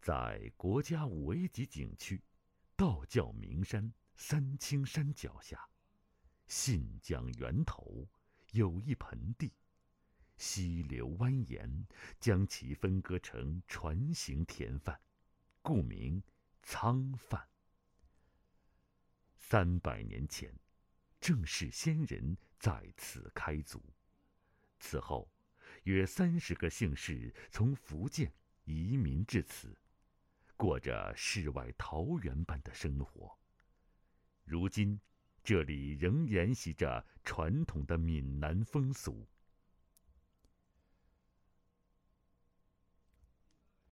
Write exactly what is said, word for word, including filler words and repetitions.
在国家五 A 级景区道教名山三清山脚下，信江源头有一盆地，溪流蜿蜒，将其分割成船形田范，故名沧范。三百年前，正是先人在此开祖。此后，约三十个姓氏从福建移民至此，过着世外桃源般的生活。如今，这里仍沿袭着传统的闽南风俗，